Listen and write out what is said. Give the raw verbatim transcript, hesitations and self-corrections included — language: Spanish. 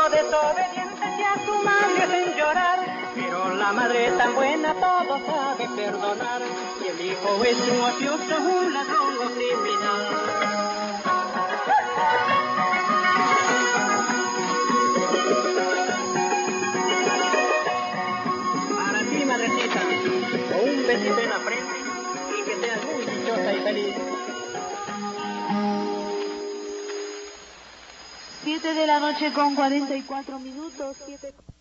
hijo desobediente que a su madre hacen llorar, pero la madre es tan buena, todo sabe perdonar, y el hijo es un ocioso, un ladrón o criminal. Para ti, madrecita, con un besito en la frente y que seas muy dichosa y feliz. Siete de la noche con cuarenta y cuatro minutos. Siete...